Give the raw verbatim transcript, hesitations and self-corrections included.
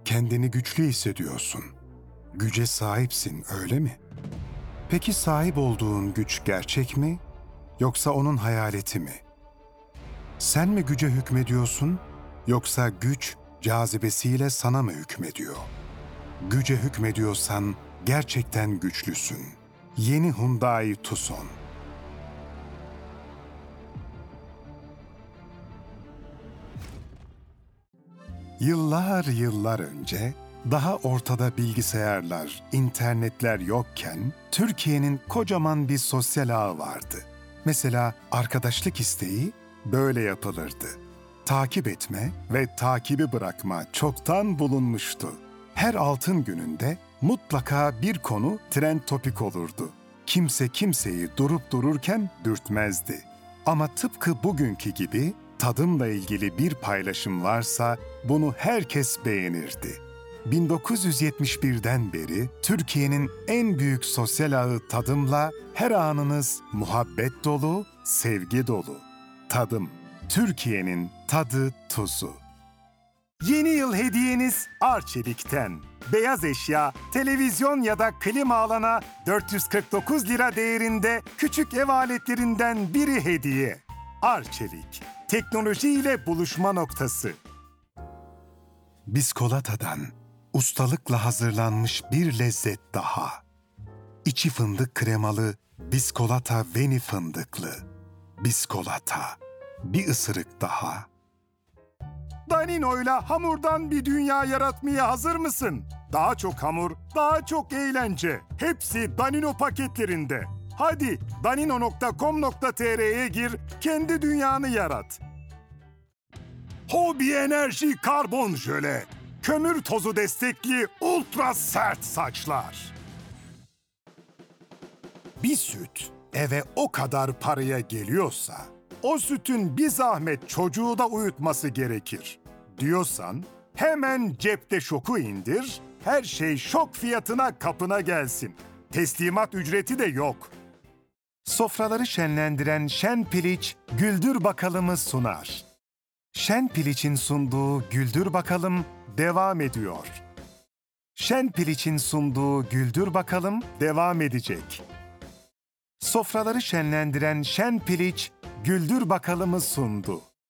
Kendini güçlü hissediyorsun. Güce sahipsin, öyle mi? Peki sahip olduğun güç gerçek mi, yoksa onun hayaleti mi? Sen mi güce hükmediyorsun, yoksa güç cazibesiyle sana mı hükmediyor? Güce hükmediyorsan gerçekten güçlüsün. Yeni Hyundai Tucson. Yıllar yıllar önce, daha ortada bilgisayarlar, internetler yokken, Türkiye'nin kocaman bir sosyal ağı vardı. Mesela arkadaşlık isteği böyle yapılırdı. Takip etme ve takibi bırakma çoktan bulunmuştu. Her altın gününde mutlaka bir konu trend topik olurdu. Kimse kimseyi durup dururken dürtmezdi. Ama tıpkı bugünkü gibi tadımla ilgili bir paylaşım varsa bunu herkes beğenirdi. bin dokuz yüz yetmiş birden beri Türkiye'nin en büyük sosyal ağı Tadım'la her anınız muhabbet dolu, sevgi dolu. Tadım, Türkiye'nin tadı tuzu. Yeni yıl hediyeniz Arçelik'ten. Beyaz eşya, televizyon ya da klima alana dört yüz kırk dokuz lira değerinde küçük ev aletlerinden biri hediye. Arçelik, teknoloji ile buluşma noktası. Biskolata'dan ustalıkla hazırlanmış bir lezzet daha. İçi fındık kremalı Biskolata Veni fındıklı. Biskolata, bir ısırık daha. Danino'yla hamurdan bir dünya yaratmaya hazır mısın? Daha çok hamur, daha çok eğlence. Hepsi Danino paketlerinde. Hadi danino nokta com nokta tr'ye gir, kendi dünyanı yarat. Hobi Enerji Karbon Jöle. Kömür tozu destekli ultra sert saçlar. Bir süt eve o kadar paraya geliyorsa, o sütün bir zahmet çocuğu da uyutması gerekir diyorsan, hemen cepte şoku indir, her şey şok fiyatına kapına gelsin. Teslimat ücreti de yok. Sofraları şenlendiren Şen Piliç, Güldür Bakalım'ı sunar. Şen Piliç'in sunduğu Güldür Bakalım devam ediyor. Şen Piliç'in sunduğu Güldür Bakalım devam edecek. Sofraları şenlendiren Şen Piliç, Güldür Bakalım'ı sundu.